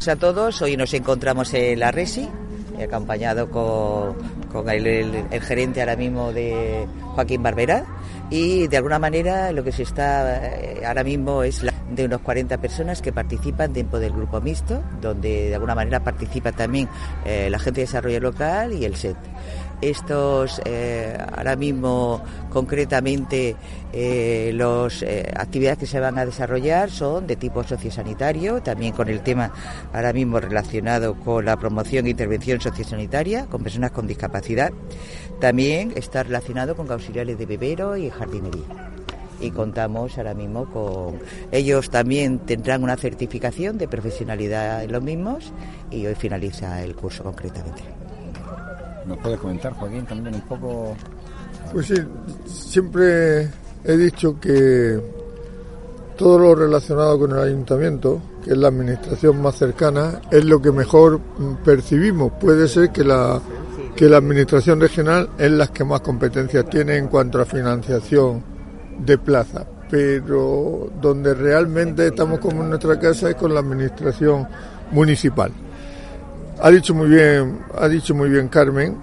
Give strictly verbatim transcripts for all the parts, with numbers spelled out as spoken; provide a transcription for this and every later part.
A todos, hoy nos encontramos en la Resi, acompañado con, con el, el, el gerente ahora mismo de Joaquín Barberá, y de alguna manera lo que se está ahora mismo es la, de unos cuarenta personas que participan dentro del grupo mixto, donde de alguna manera participa también eh, la Agencia de Desarrollo Local y el S E T. Estos eh, ahora mismo concretamente eh, las eh, actividades que se van a desarrollar son de tipo sociosanitario, también con el tema ahora mismo relacionado con la promoción e intervención sociosanitaria con personas con discapacidad. También está relacionado con auxiliares de vivero y jardinería. Y contamos ahora mismo con ellos, también tendrán una certificación de profesionalidad en los mismos, y hoy finaliza el curso concretamente. ¿Nos puedes comentar, Joaquín, también un poco? Pues sí, siempre he dicho que todo lo relacionado con el ayuntamiento, que es la administración más cercana, es lo que mejor percibimos. Puede ser que la, que la administración regional es la que más competencias tiene en cuanto a financiación de plaza, pero donde realmente estamos como en nuestra casa es con la administración municipal. Ha dicho muy bien, ha dicho muy bien Carmen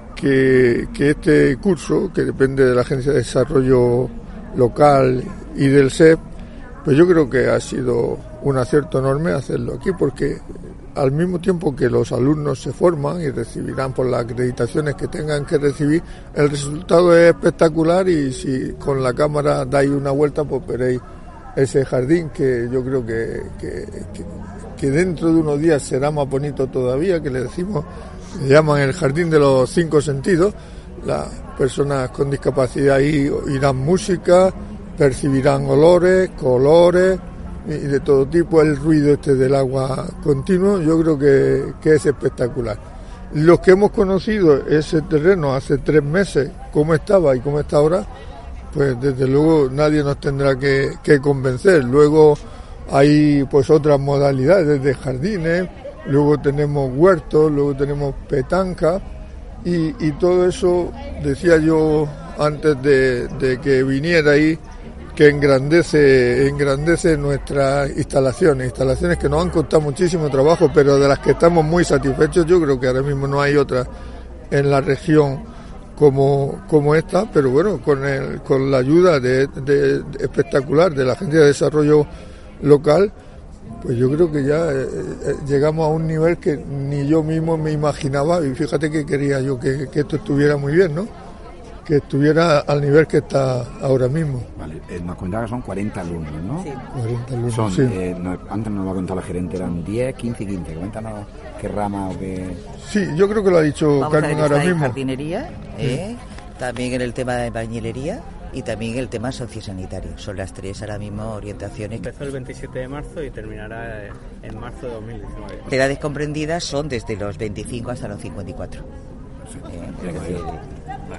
que, que este curso, que depende de la Agencia de Desarrollo Local y del S E P, pues yo creo que ha sido un acierto enorme hacerlo aquí, porque al mismo tiempo que los alumnos se forman y recibirán por las acreditaciones que tengan que recibir, el resultado es espectacular, y si con la cámara dais una vuelta, pues veréis ese jardín que yo creo que, que, que, que dentro de unos días será más bonito todavía, que le decimos, le llaman el jardín de los cinco sentidos. Las personas con discapacidad ahí oirán música, percibirán olores, colores y de todo tipo, el ruido este del agua continuo, yo creo que, que es espectacular. Los que hemos conocido ese terreno hace tres meses, cómo estaba y cómo está ahora, pues desde luego nadie nos tendrá que, que convencer. Luego hay pues otras modalidades de jardines, luego tenemos huertos, luego tenemos petanca, y, y todo eso, decía yo antes de, de que viniera ahí, que engrandece, engrandece nuestras instalaciones, instalaciones que nos han costado muchísimo trabajo, pero de las que estamos muy satisfechos. Yo creo que ahora mismo no hay otra en la región como, como esta, pero bueno, con el, con la ayuda de, de, de espectacular de la Agencia de Desarrollo Local, pues yo creo que ya eh, eh, llegamos a un nivel que ni yo mismo me imaginaba, y fíjate que quería yo que, que esto estuviera muy bien, ¿no? Que estuviera al nivel que está ahora mismo. Vale, eh, nos comentaba que son cuarenta alumnos, ¿no? Sí. cuarenta alumnos, son, sí. Eh, no, antes nos lo ha contado la gerente, eran diez, quince y quince. Cuéntanos qué rama o qué... Sí, yo creo que lo ha dicho Vamos Carmen a ver, ahora está en mismo. jardinería, eh, sí. También en el tema de bañilería y también el tema sociosanitario. Son las tres ahora mismo orientaciones. Empezó el veintisiete de marzo y terminará en marzo de dos mil diecinueve. Las edades comprendidas son desde los veinticinco hasta los cincuenta y cuatro. Eh, es decir,